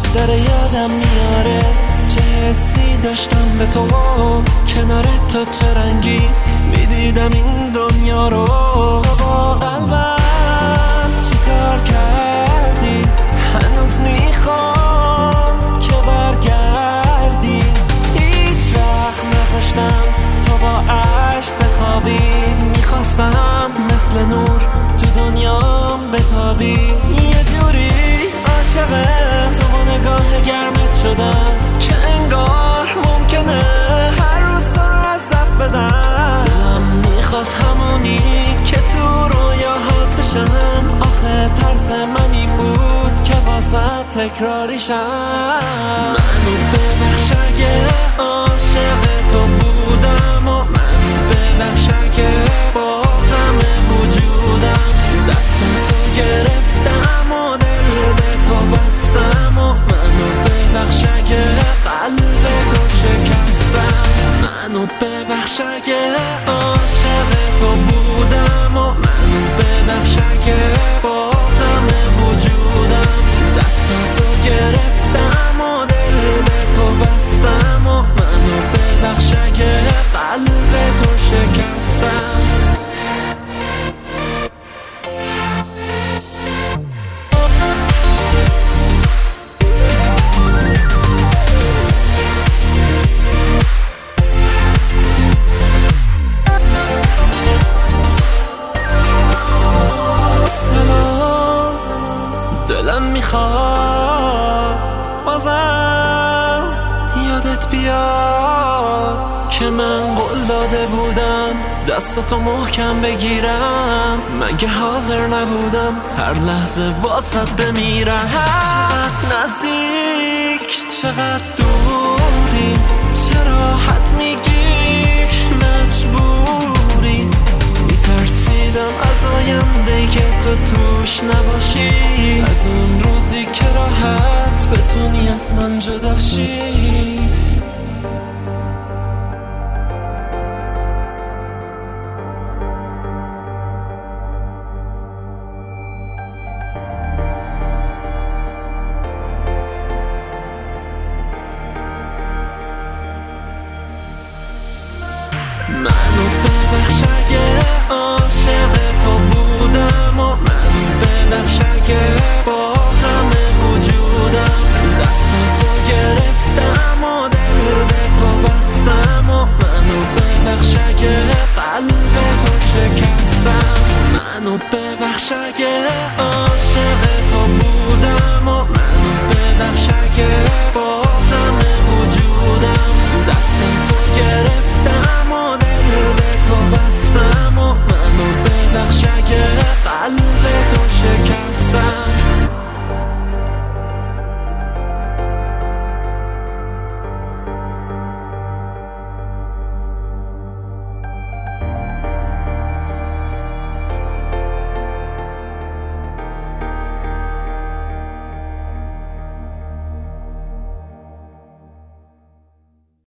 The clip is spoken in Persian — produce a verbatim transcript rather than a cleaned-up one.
داره یادم میاره چه حسی داشتم به تو، کنارت تا چه رنگی میدیدم این دنیا رو. تو با قلبم چی کار کردی؟ هنوز میخوام که برگردی. هیچ وقت نذاشتم تو با عشق بخوابی، میخواستم مثل نور تو دنیام بتابی. یه جوری عاشق تو با نگاه گرمت شدم که انگار ممکنه هر روز تو رو از دست بدم. دلم میخواد همونی که تو رویاهاتشم، آخه ترس من این بود که واسه تکراریشم. منو ببخش اگه عاشق تو بودم و منو ببخش اگه با همه وجودم دستتو گرفتم و دل به تو بستم و منو ببخش اگه قلب تو شکستم. منو ببخش اگه عاشق تو بودم و منو ببخش اگه با همه وجودم دستتو گرفتم و دل به تو بستم و منو ببخش اگه قلب تو شکستم. دلم میخواد بازم یادت بیاد که من قول داده بودم دستاتو محکم بگیرم، مگه حاضر نبودم هر لحظه واسط بمیرم. چقدر نزدیک چقدر دوری، چرا حد میگی مجبوری؟ میترسیدم از آینده‌ای که تو توش نباشی، از اون روزی که راحت بتونی از من جدا شی.